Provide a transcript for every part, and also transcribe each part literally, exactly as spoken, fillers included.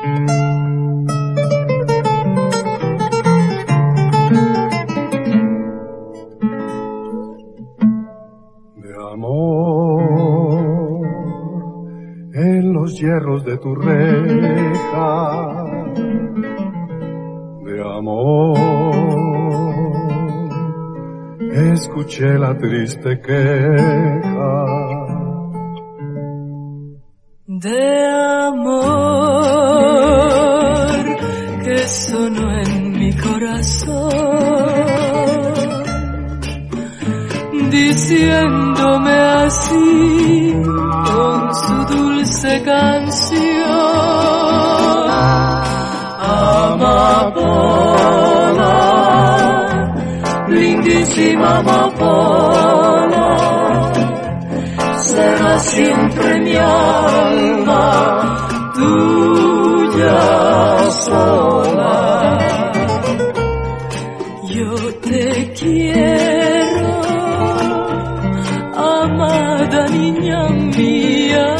Hierros de tu reja, de amor, escuché la triste queja. De amor que sonó en mi corazón, diciéndome así con su dulce canción: amapola, lindísima amapola, será siempre mi alma tuya sola. Yo te quiero, amada niña mía,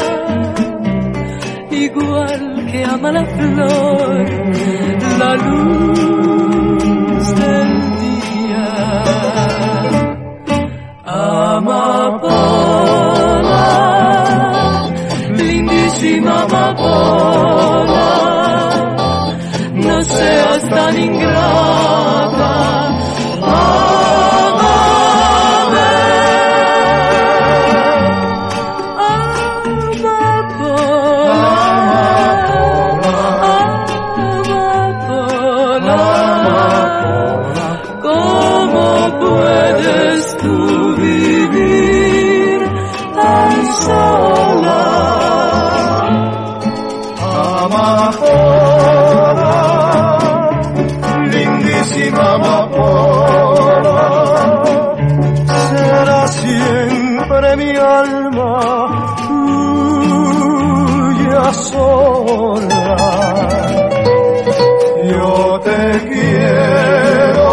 igual que ama la flor la luz del día. Amapola, lindísima amapola, no seas tan ingrata. Mi alma tuya sola. Yo te quiero,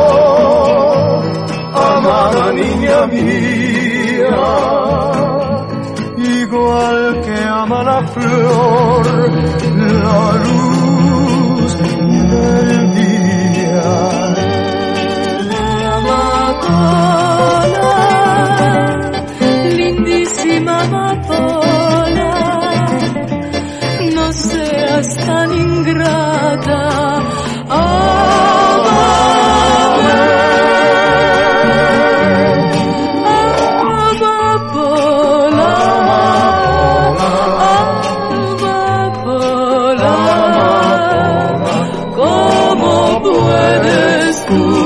amada niña mía, igual que ama la flor la luz del día. Amapola, no seas tan ingrata. Amame, amapola, amapola, ¿cómo puedes tú